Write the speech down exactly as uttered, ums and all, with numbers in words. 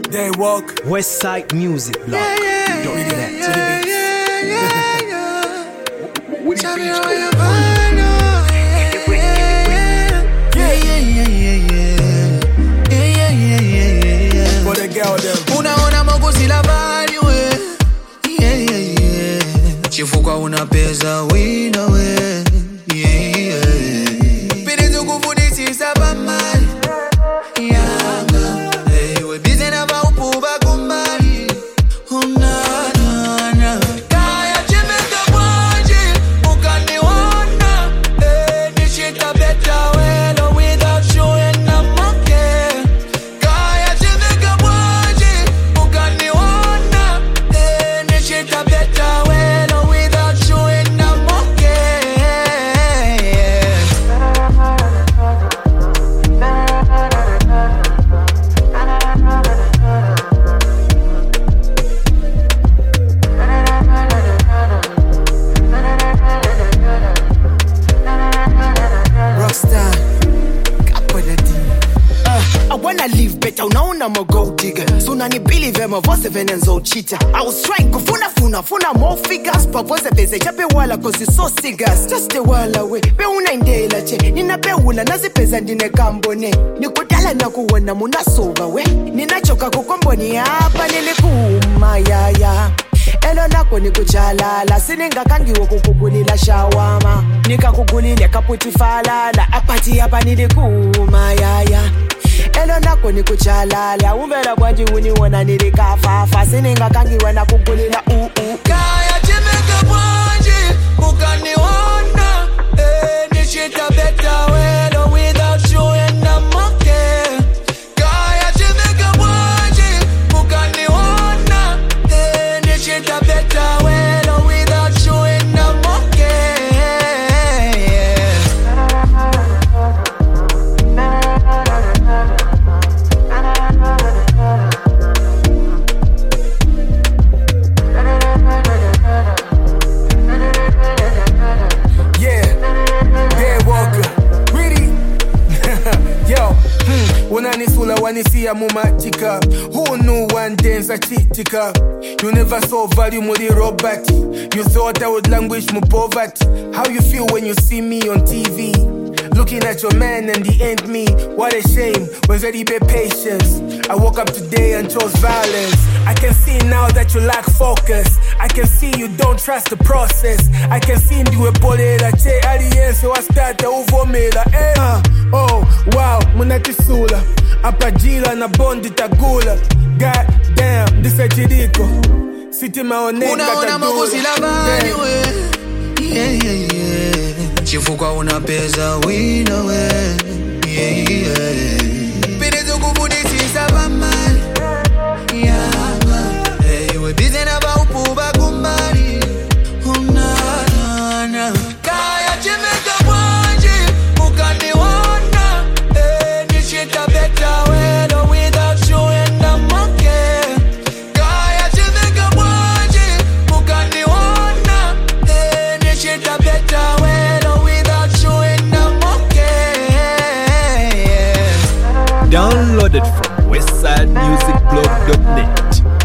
They walk. West Side Music Block. Yeah, yeah, Don't yeah, do that yeah, to the beats. yeah, yeah, yeah. What Tell do me you how think? you find out. Yeah, yeah, yeah, yeah, yeah. Yeah, yeah, yeah, yeah, yeah. For the girl them. Una ona mogo si la value. Yeah, yeah, yeah. Chifukwa una pesa wina we. Yeah, yeah. Pirizo kufundisi sabamani. Yanga. Hey, we busy na va upuba kumbali. Una na na. Kaya chimeka mwaji. Ukaniwana. Hey, nishita better well without you and I'm okay. Kaya chimeka mwaji. Ukaniwana. Hey, nishita better well without you and I'm okay. Rockstar, kapo na di. Uh, I wanna live better, unaona mo gold digger. So nani believe ema vose venenzo cheater. I was trying kufuna funa funa more figures. Pa vose beze chape wala cause it's so serious. Just a while away, be una indela che. Nina pe ula nazi peza ndine kambone. Nikudala na kuwana muna soba we. Nina choka kukomboni hapa nilikuma ya ya. Elo nako nikuchalala. Sininga kangi wakukugulila shawama. Nika kugulile kaputi falala. Apati hapa nilikuma ya ya. Elo nako nikuchalala. Umela bwanji uniwana nilikafafa. Sininga kangi wana kugulila u u. Kaya chimeka mwaji. Ukaniwana. Eh, nishita better well without you and I'm okay. Kaya chimeka mwaji. Ukaniwana. Eh, nishita better well without you and I'm okay. Yeah, they walker. Really? Yo, hmm. Unanisula wanisia mumachika. Who knew one dance a chitika? You never saw value muri robot. You thought I would languish mu poverty. How you feel when you see me on T V? Looking at your man and the end me. What a shame, was ready be patience. I woke up today and chose violence. I can see now that you lack focus. I can see you don't trust the process. I can see you a bolera che aliense wa start uvomela. Eh, uh, oh, wow, munatisula. Apajila na bondi tagula. God damn, this a chidiko. City maoneka Unaona mogo si la value. Yeah, yeah, yeah. Chifukwa una pesa wina we. Yeah, yeah. Pirizo kufundisi sabamani. Yanga. Hey, we busy na ba upuba kumbali. Una na na. Kaya chimeka mwaji. Ukaniwana. Hey, nishita better well without you and I'm okay. Kaya chimeka mwaji. Ukaniwana. Hey, nishita better well without you and I'm okay. downloaded from westsidemusicblog dot net.